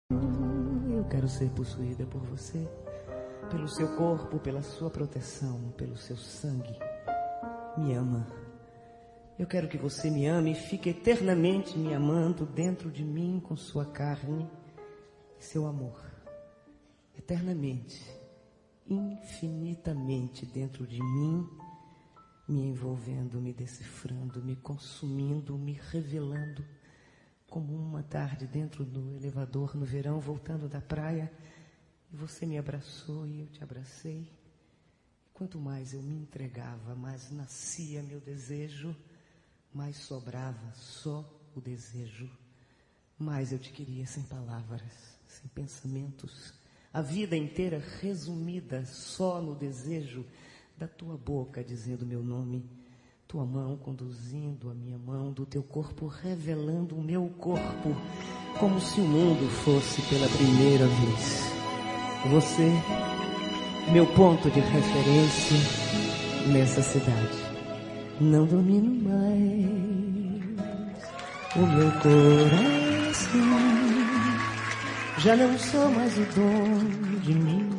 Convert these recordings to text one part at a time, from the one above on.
Eu quero ser possuída por você, pelo seu corpo, pela sua proteção, pelo seu sangue. Me ama. Eu quero que você me ame e fique eternamente me amando dentro de mim com sua carne e seu amor. Eternamente, infinitamente dentro de mim, me envolvendo, me decifrando, me consumindo, me revelando, como uma tarde dentro do elevador no verão, voltando da praia, e você me abraçou e eu te abracei. Quanto mais eu me entregava, mais nascia meu desejo, mais sobrava só o desejo. Mais eu te queria sem palavras, sem pensamentos, a vida inteira resumida só no desejo da tua boca dizendo meu nome, tua mão conduzindo a minha mão, do teu corpo revelando o meu corpo, como se o mundo fosse pela primeira vez. Você, meu ponto de referência nessa cidade. Não domino mais o meu coração, já não sou mais o dono de mim.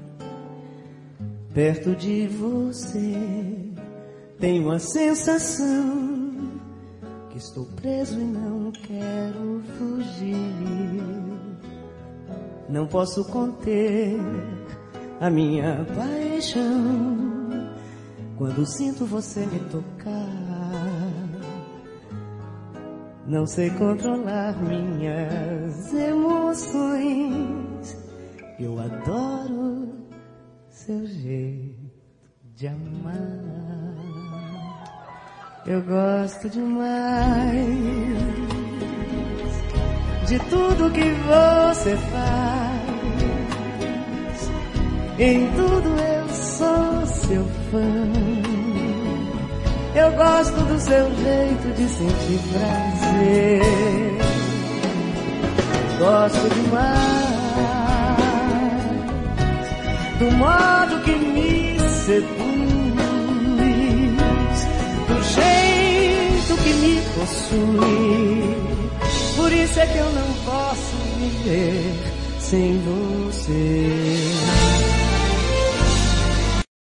Perto de você tenho a sensação que estou preso e não quero fugir. Não posso conter a minha paixão quando sinto você me tocar. Não sei controlar minhas emoções. Eu adoro seu jeito de amar. Eu gosto demais de tudo que você faz. Em tudo eu sou seu fã. Eu gosto do seu jeito de sentir prazer. Gosto demais do modo que me seduz, do jeito que me possui. Por isso é que eu não posso viver sem você.